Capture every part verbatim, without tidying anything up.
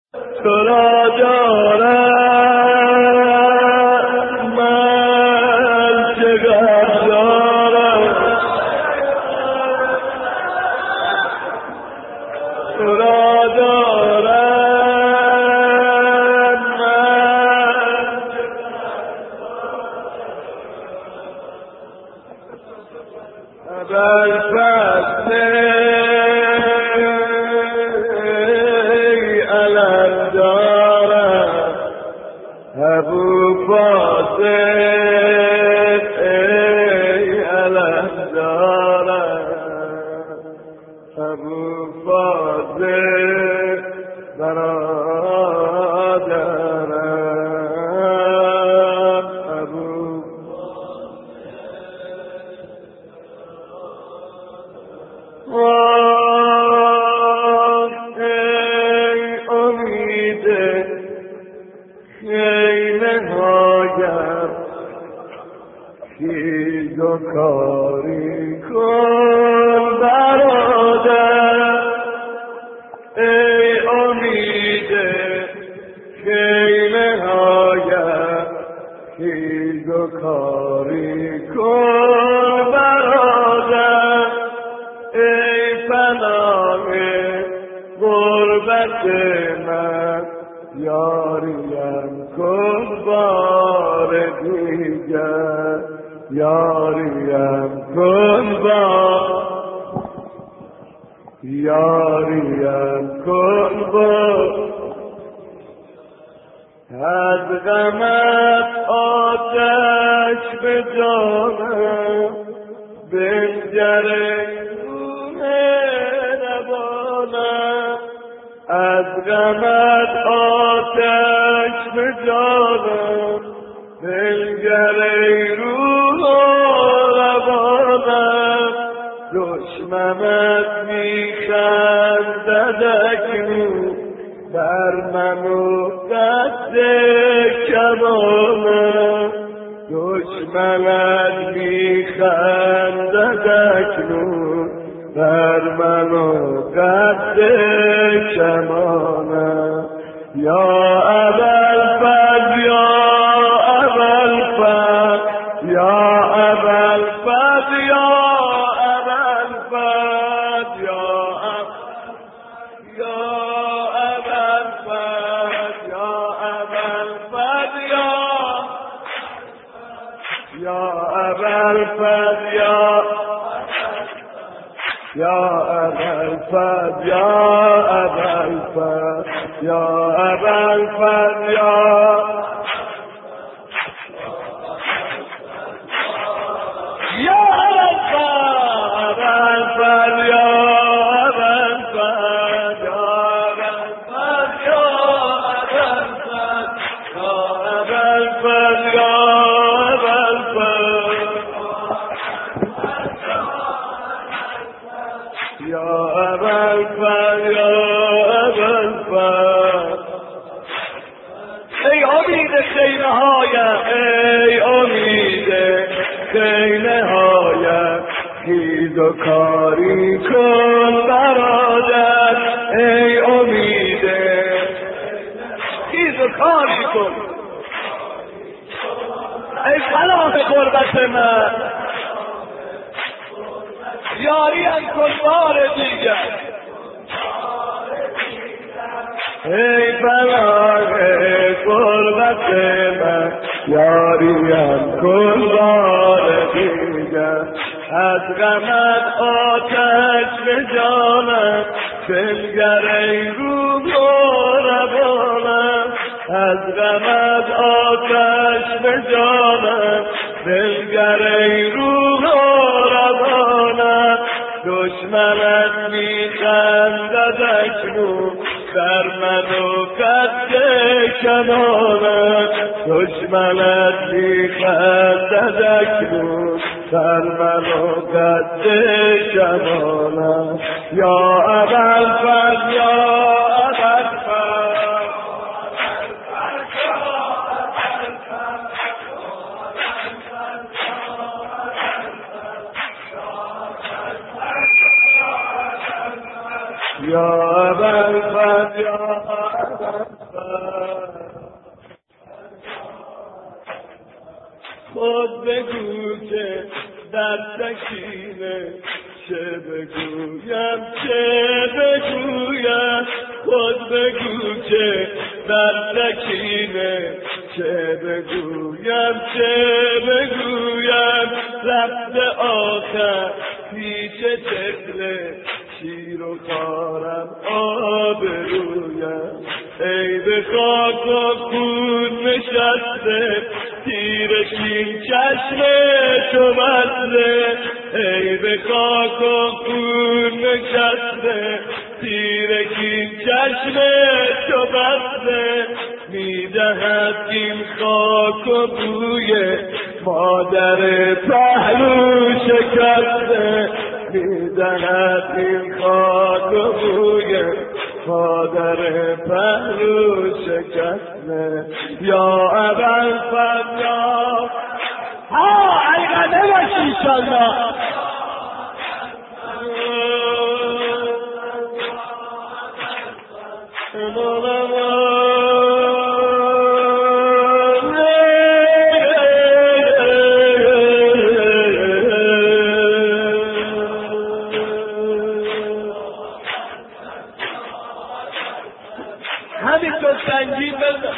تو را دارم من چقدر دارم، تو را دارم من اول فصله ابو فاضل ای علم دارم، ابو فاضل برادرم، ابو وای ای امید خیمه هایم خیز و کاری کن برادر، ای امید خیمه هایم خیز و کاری کن برادر، ای پناه غربت من یاریم کن بار دیگر، یاریم کن بار، یاریم کن بار، از غمت آتش به جانم بنگره مهربانم، از غمت آتش به جانم بنگر ای روح و روانم، دشمنت میخندد اکنون بر من و قد کمانم، دشمنت میخندد اکنون بر من و قد کمانم، یا ابوالفضل یا ابوالفضل یا ابوالفضل یا ابوالفضل یا یا ابوالفضل یا ابوالفضل یا ابوالفضل یا یا ابوالفضل یا ابوالفضل یا ابوالفضل یا یا ابوالفضل یا ابوالفضل یا ابوالفضل یا یا ابوالفضل یا ابوالفضل، ای امید خیمه هایم، ای امید خیمه هایم خیز و کاری کن برادر، ای امید خیز و کاری کن، ای پناه غربت من یاریم کن بار دیگر، ای پناه غربت من یاریم کن بار دیگر، از غمت آتش به جانم بنگر ای روح و روانم، از غمت آتش به جانم بنگر ای روح و روانم، دشمنت میخندد اکنون در من و قد کمانم، دشمنت میخندد اکنون در من و قد کمانم، یا ابوالفضل یا ابوالفضل یا ابوالفضل یا خود بگو که در سکینه چه بگویم چه بگویم خود بگو که در سکینه چه بگویم چه بگویم رفت آخر پیش طفل شیر و خارم آبرویم ای به خاک و خون نشسته تیرشین چشم تو بسته ای به خاک و خون نشسته تیرشین چشم تو بسته میدهد این خاک و بوی مادر پهلو شکسته میدهد این خاک و بوی مادر پهلو شکسته یا ابوالفضل یا ها القدر باش انشالله همینطور سنگین بزن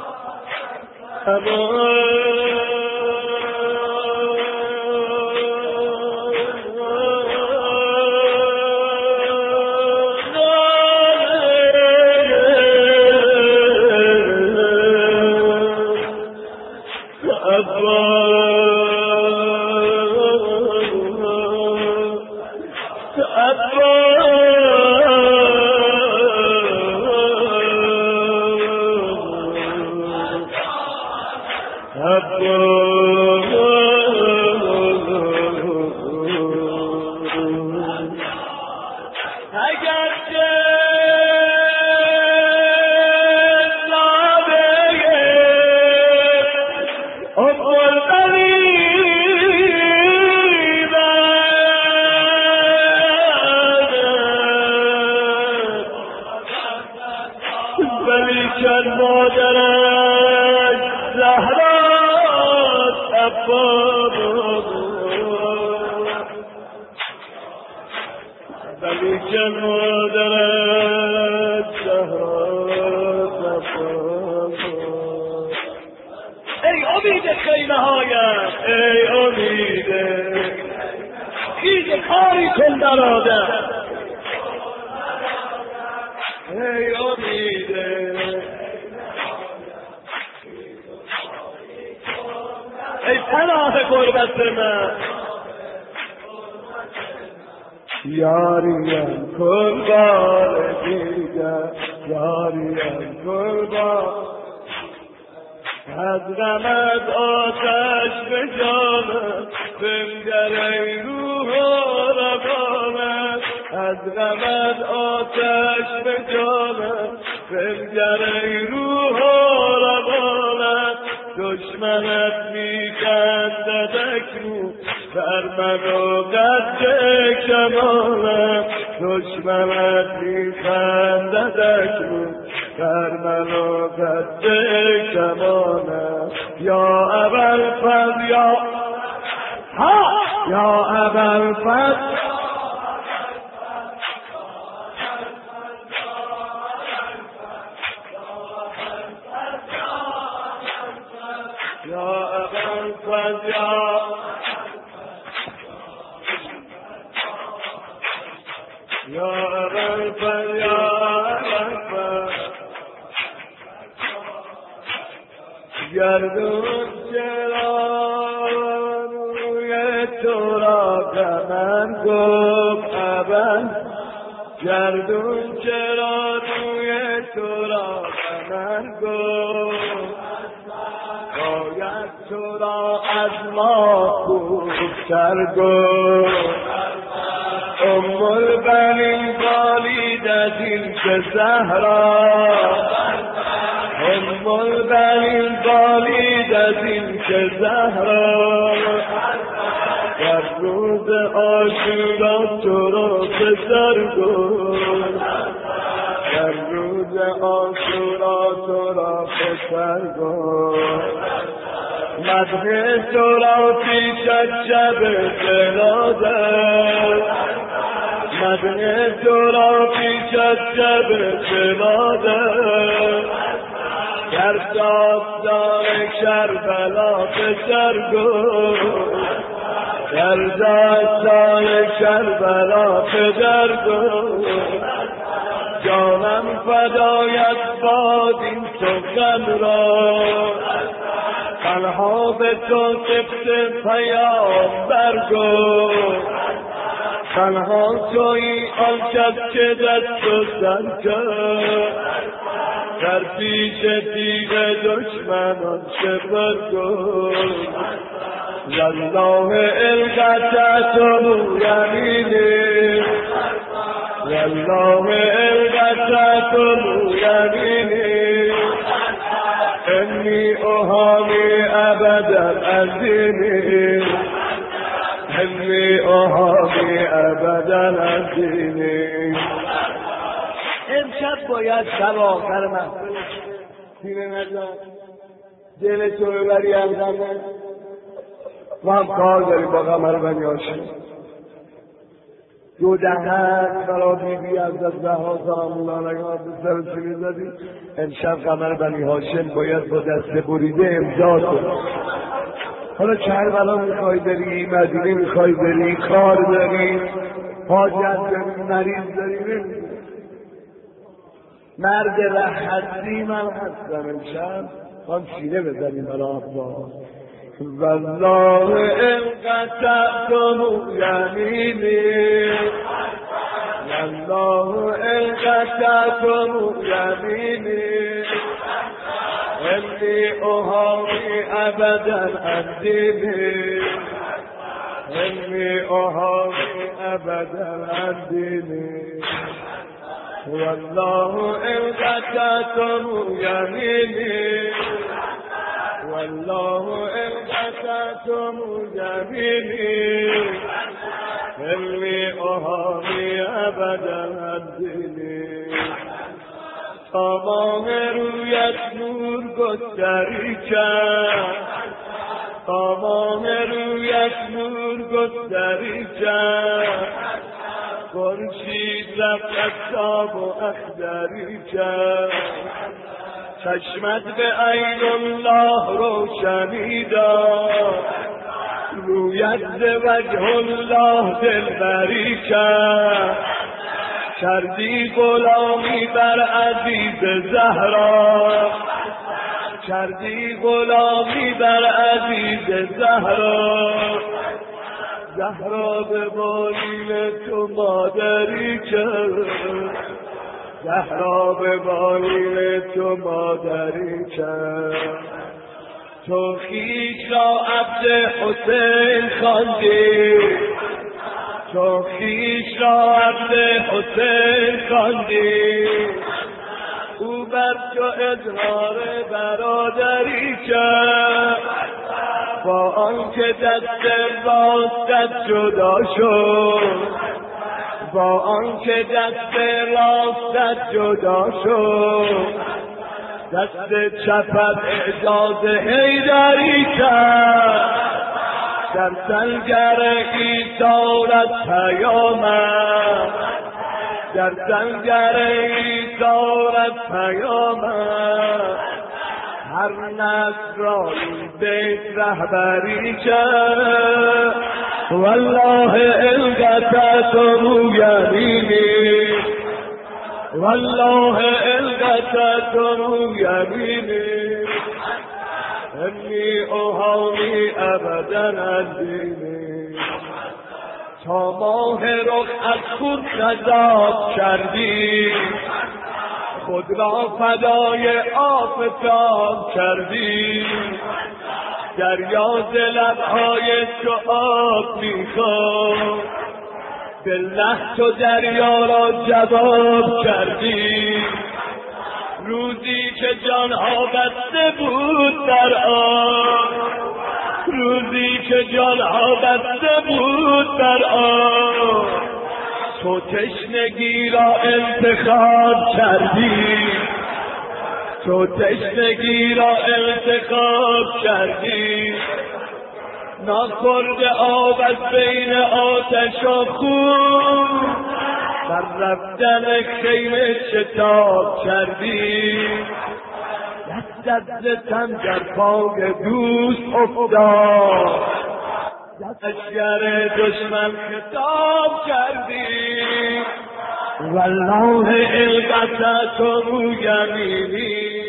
ولیکن مادرش زهراست عباس ولیکن مادرش زهراست عباس ای امید خیمه هایم ای امید خیز کاری کن برادر ای امید ای پناه قربت من یاریم قربان دیگر یاریم قربان از غمت آتش به جانم بنگر ای روح و روانم از غمت آتش به جانم بنگر ای روح و روانم دشمنت میخندد اکنون بر من و قد کمالم دشمنت میخندد اکنون بر من و قد کمالم یا ابوالفضل یا ها یا ابوالفضل یا ابوالفضل یا ابوالفضل یا ابوالفضل گردون چرا روی تو را کمن گفت ابد گردون چرا روی تو را کمن گفت باید تو را از ما خوبتر گفت ام البنین والیدت که زهرا ام البنین والیدت که زهرا در روز عاشورا تو را پسر گفت در روز عاشورا سرگو مدح تو را پیش از شب جنازه مدح تو را پیش از شب جنازه در داستان کربلا به سرگو در داستان کربلا به سرگو جانم فدایت باد این سخن را تنها به تو سفت پیامبر گو تنها تویی آن کس که دست و سر کرد در پیش تیغ دشمنان شبر گو والله القطعت یمینی والله القطعت یمینی انی احامی ابدا از دینی انی احامی ابدا از دینی. امشب باید شب آخر محفل سینه نزن دل تو ببری هم زمن ما هم کار داریم با قمر بنی هاشم دو دهت برا بی بی از زهرا سلام الله علیها به سر سینه زدی. امشب قمر بنی هاشم باید با دست بریده امضا کنی. حالا کربلا میخوای بری، مدینه میخوای بری، کار داری، حاجت داری، مریض داری، مرد ره هستی من هستم. امشب هم سینه بزنیم برا عباس. والله ان قطعتم یمینی والله ان قطعتم یمینی انی احامی ابدا عن دینی انی احامی ابدا عن دینی والله ان قطعتم یمینی والله ان قطعتم یمینی انی احامی ابدا عن دینی تا ماه رویت نور گستری کرد تا ماه رویت نور گستری کرد خورشید رفت افتاب و اخضری کرد چشمت به عین الله روشنی داد رویت ز وجه الله دلبری کرد کردی غلامی بر عزیز زهرا کردی غلامی بر عزیز زهرا زهرا به بالین تو مادری کرد زهرا به بالین تو مادری کرد تو خویش را عبد حسین خواندی تو خویش را عبد حسین خواندی او بر تو اظهار برادری کرد با آنکه دست راستت جدا شد با آنکه دست راستت جدا شد دست چپت اعجاز حیدری کرد در سنگر ایثارت پیامد در سنگر ایثارت پیامد هر نسل را این بیت رهبری کرد والله ان قطعتم یمینی والله ان قطعتم یمینی انی احامی ابدا عن دینی تا ماه رخ از خود نزاد کردی خود را فدای آفتاب کردی دریا ز لبهای تو آب میخورد بالله تو دریا را جواب کردی روزی که جانها بسته بود در آن روزی که جانها بسته بود در آن تو تشنگی را انتخاب کردی تو تشنگی را انتخاب کردی، ناخورد آب از بین آتش و خون، بر رفتن خیمه شتاب کردی. دستت ز تن در پای دوست افتاد، لشکر دشمن خطاب کردی. والله القصة یمینی،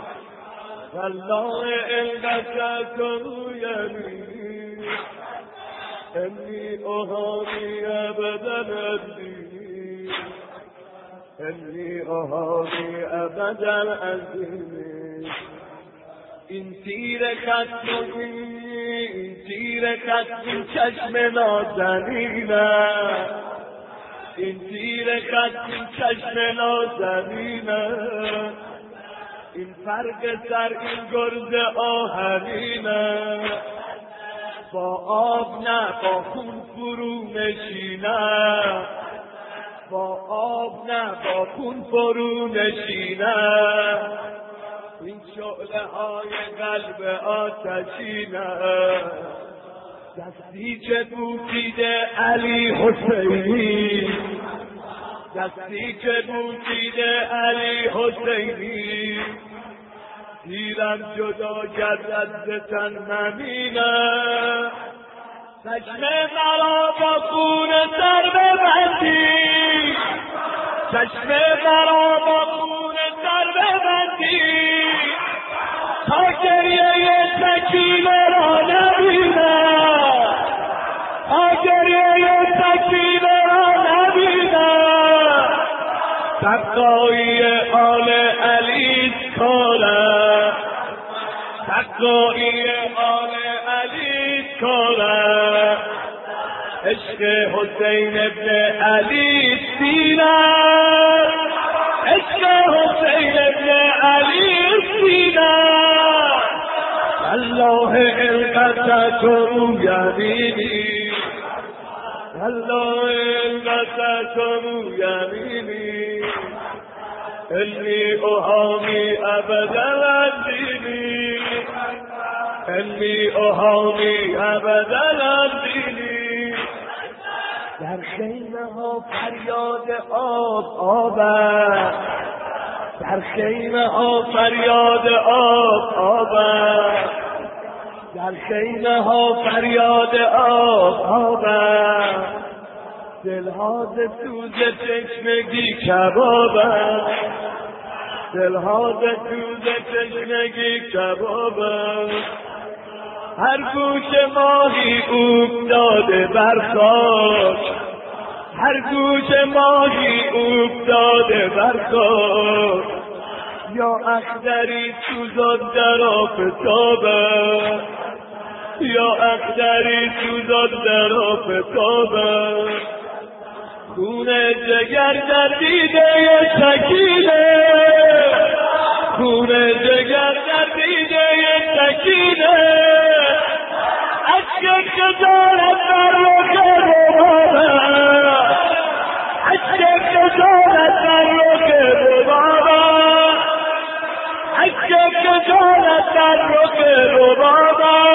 والله القصة یمینی، انی احامی ابدا الدینی، انی احامی ابدا الدینی. این تیر خط، این تیر خط، این چشم نازنینه، این تیر خط، این چشم نازنینه، این فرق سر، این گرز آهنینه. با آب نه با خون فرو نشینه، با آب نه با خون فرو نشینه. این شعله های قلب آتشینه، دستی که بوسیده علی حسینی، دستی که بوسیده علی حسینی. تیرم جدا گردد ز تن نمینه، چشم مرا با خون سر ببندی، چشم مرا با خون سر ببندی. تا گریه سکینه را نبینم، تا گریه سکینه را نبینم. سقایی آل علی کارم، سقایی آل علی کارم. عشق حسین ابن علی سینم، عشق حسین ابن علی سینم. الله القصة یمینی، الله القصة یمینی، انی احامی ابدا الدینی، انی احامی ابدا الدینی. در خیمه ها فریاد آب آب است، در خیمه ها فریاد آب آب است، در خیمه ها فریاد آب آب است. دلها ز سوز تشنگی کباب است، دلها ز سوز تشنگی کباب است. هر گوشه ماهی افتاده بر خاک، هر گوشه ماهی افتاده بر خاک. یا اختری سوزان در آفتابه، یا اختری سوزان در آفتابه. خون جگر در دیده سکینه، خون جگر در دیده سکینه. اشک خجالت در رخ ربابه، اشک خجالت در رخ ربابه، اشک خجالت در رخ ربابه.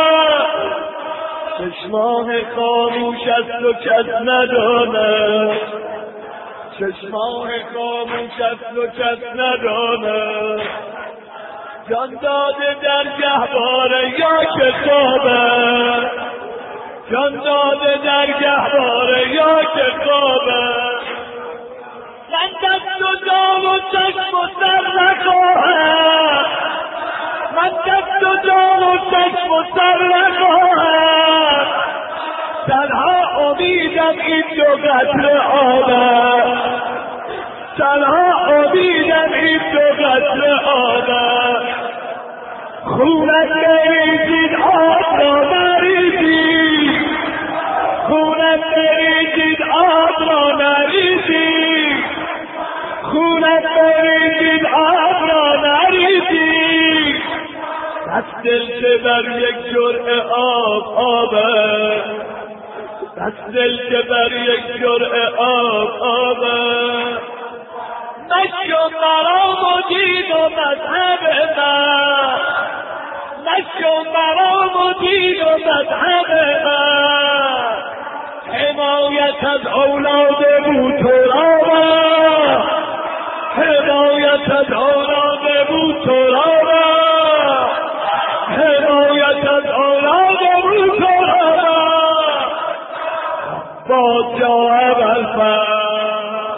چشماه خاموش است و کس نداند، چشماه خاموش است و کس نداند. جان داده در گهواره یا که خوابه، جان داده در گهواره یا که خوابه. من دست و جان و چشم و سر نخواهم، من دست و جان و چشم و سر نخواهم. تنها امیدم این دو قطره آبم، تنها امیدم این دو قطره آبم. خونت نریزید آب را نریزید، خونت نریزید آب را نریزید، خونت نریزید آب را نریزید. دست دل که بر یک جرعه آب آبه، دست دل که بر یک جرعه آب آبه. مشکن مرا مدید و مذهب من، مشکن مرا مدید و مذهب من، حمایت از اولاد بود تو را، حمایت از اولاد بود تو را، حمایت از اولاد بود تو را، باز جا بالفر،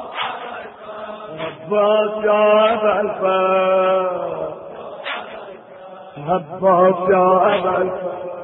باز جا بالفر، باز جا بالفر.